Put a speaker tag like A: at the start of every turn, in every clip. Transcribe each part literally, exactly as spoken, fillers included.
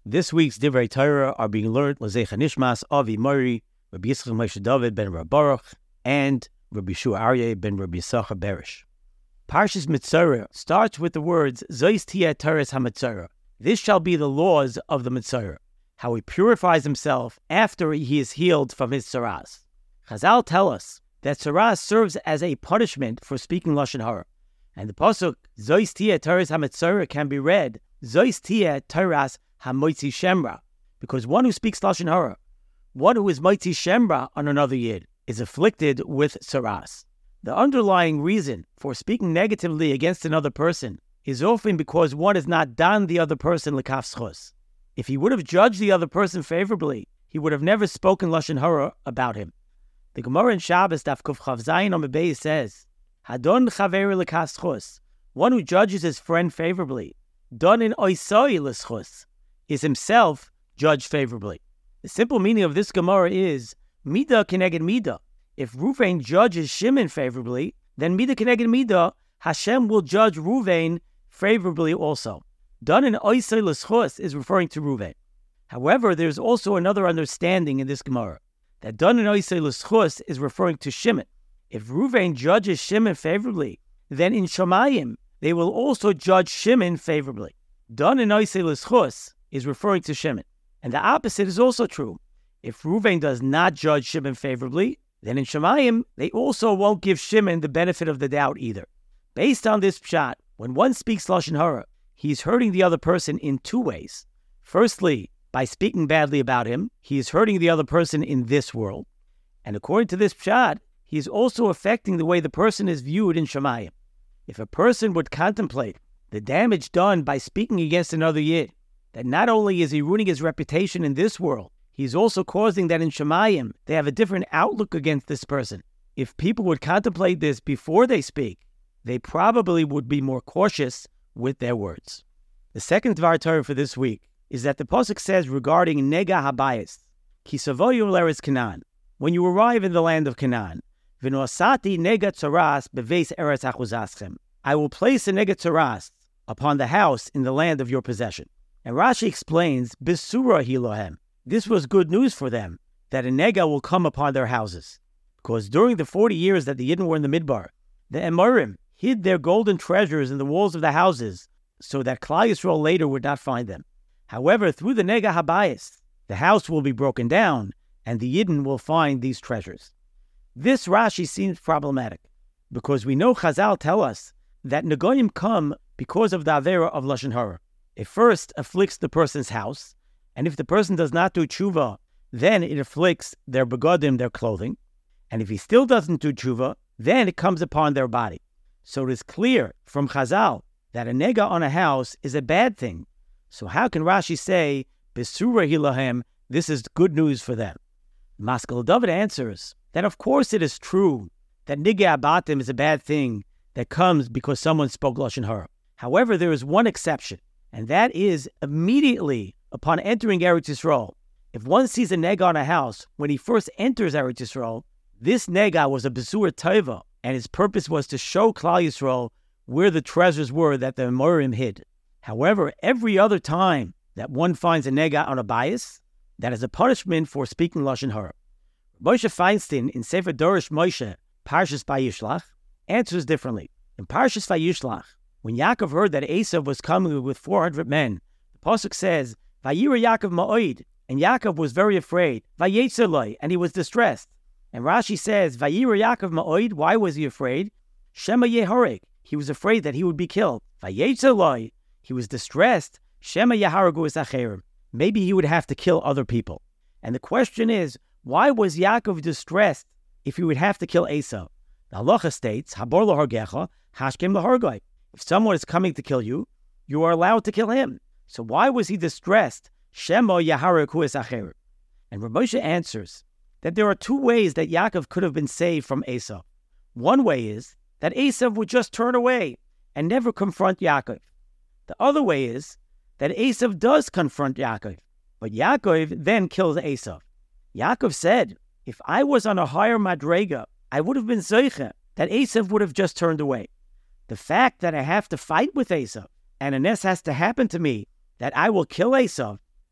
A: This week's Divrei Torah are being learned L'Zecha Nishmas Avi Mori, Rabbi Yitzchak Moshe David ben Rabbi Baruch, and Rabbi Shua Aryeh ben Rabbi Yisachar Berish. Parshas Mitzorah starts with the words Zois Tiyeh Torahs HaMitzorah. This shall be the laws of the Mitzorah, how he purifies himself after he is healed from his tzaras. Chazal tell us that tzaras serves as a punishment for speaking Lashon Hara, and the pasuk Zois Tiyeh Torahs HaMitzorah can be read Zois Tiyeh Torahs HaMoitzi Shemra, because one who speaks Lashon Hara, one who is Moitzi Shemra on another Yid, is afflicted with tzaras. The underlying reason for speaking negatively against another person is often because one has not done the other person l'kaf schos. If he would have judged the other person favorably, he would have never spoken Lashon Hara about him. The Gemara in Shabbos Daf Kuf Chav Zayin Amud Beis says, Hadon chaver l'kaf schos, one who judges his friend favorably, don in oisoi l'schos, is himself judged favorably. The simple meaning of this Gemara is, Midah keneged Midah. If Ruvain judges Shimon favorably, then Midah keneged Midah, Hashem will judge Ruvain favorably also. Done in oisei l'schos is referring to Ruvain. However, there's also another understanding in this Gemara, that done in oisei l'schos is referring to Shimon. If Ruvain judges Shimon favorably, then in Shamayim, they will also judge Shimon favorably. Done in oisei l'schos is referring to Shimon. And the opposite is also true. If Ruvain does not judge Shimon favorably, then in Shamayim, they also won't give Shimon the benefit of the doubt either. Based on this pshat, when one speaks Lashon Hara, he's hurting the other person in two ways. Firstly, by speaking badly about him, he is hurting the other person in this world. And according to this pshat, he is also affecting the way the person is viewed in Shamayim. If a person would contemplate the damage done by speaking against another Yid, that not only is he ruining his reputation in this world, he's also causing that in Shamayim, they have a different outlook against this person. If people would contemplate this before they speak, they probably would be more cautious with their words. The second Dvar Torah for this week is that the pasuk says regarding Nega Habayis, Ki savoyu l'eretz Canaan, when you arrive in the land of Canaan, V'noasati Nega Tzaras beveis eretz achuzaschem, I will place a Nega Tzaras upon the house in the land of your possession. And Rashi explains, Besura Hilohem. This was good news for them, that a nega will come upon their houses. Because during the forty years that the Yidden were in the Midbar, the Amorim hid their golden treasures in the walls of the houses, so that Klal Yisrael later would not find them. However, through the Nega Habayis, the house will be broken down, and the Yidden will find these treasures. This Rashi seems problematic, because we know Chazal tell us that Negoyim come because of the Avera of Lashon Hara. It first afflicts the person's house, and if the person does not do tshuva, then it afflicts their begodim, their clothing. And if he still doesn't do tshuva, then it comes upon their body. So it is clear from Chazal that a nega on a house is a bad thing. So how can Rashi say, Besura hilahem, this is good news for them? Maskal David answers that of course it is true that nigei abatim is a bad thing that comes because someone spoke Lashon Hara. However, there is one exception, and that is immediately upon entering Eretz Yisrael. If one sees a nega on a house, when he first enters Eretz Yisrael, this nega was a besura tova, and his purpose was to show Klal Yisrael where the treasures were that the Amorim hid. However, every other time that one finds a nega on a bias, that is a punishment for speaking Lashon Hara. Moshe Feinstein in Sefer Dorish Moshe, Parshas Vayishlach, answers differently. In Parshas Vayishlach, when Yaakov heard that Esav was coming with four hundred men, the pasuk says, Vayira Yaakov ma'oid, and Yaakov was very afraid. Vayetzer loi, and he was distressed. And Rashi says, Vayira Yaakov ma'oid, why was he afraid? Shema yehareg, he was afraid that he would be killed. Vayetzer loi, he was distressed. Shema yaharagu es acherim, maybe he would have to kill other people. And the question is, why was Yaakov distressed if he would have to kill Esav? The halacha states, Habor lahargecha, hashkem lahargoi. If someone is coming to kill you, you are allowed to kill him. So why was he distressed? Shema yaharagu es acherim. And Rav Moshe answers that there are two ways that Yaakov could have been saved from Esav. One way is that Esav would just turn away and never confront Yaakov. The other way is that Esav does confront Yaakov, but Yaakov then kills Esav. Yaakov said, if I was on a higher madrega, I would have been zeicha, that Esav would have just turned away. The fact that I have to fight with Esav, and a nes has to happen to me, that I will kill Esav,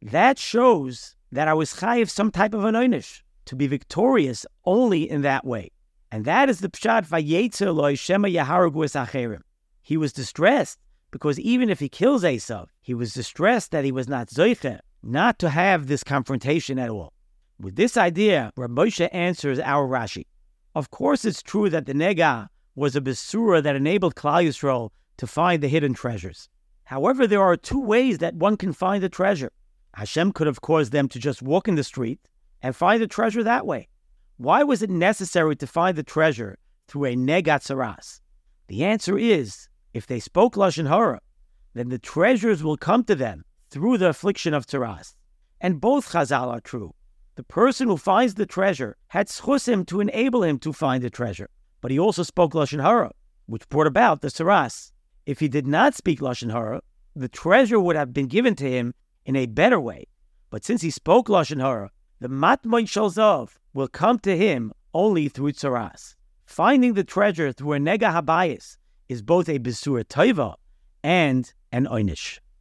A: That shows that I was chayiv some type of an einish, to be victorious only in that way. And that is the pshat vayetzer lo shema yaharugu es acherim. He was distressed because even if he kills Esav, he was distressed that he was not zoiche, not to have this confrontation at all. With this idea, Rav Moshe answers our Rashi. Of course, it's true that the nega was a besura that enabled Klal Yisrael to find the hidden treasures. However, there are two ways that one can find the treasure. Hashem could have caused them to just walk in the street and find the treasure that way. Why was it necessary to find the treasure through a negat saras? The answer is, if they spoke Lashon Hara, then the treasures will come to them through the affliction of saras. And both Chazal are true. The person who finds the treasure had schusim to enable him to find the treasure, but he also spoke Lashon Hara, which brought about the saras. If he did not speak Lashon Hara, the treasure would have been given to him in a better way. But since he spoke Lashon Hara, the matmon shel zav will come to him only through tzaras. Finding the treasure through a nega habayis is both a besura tova and an einish.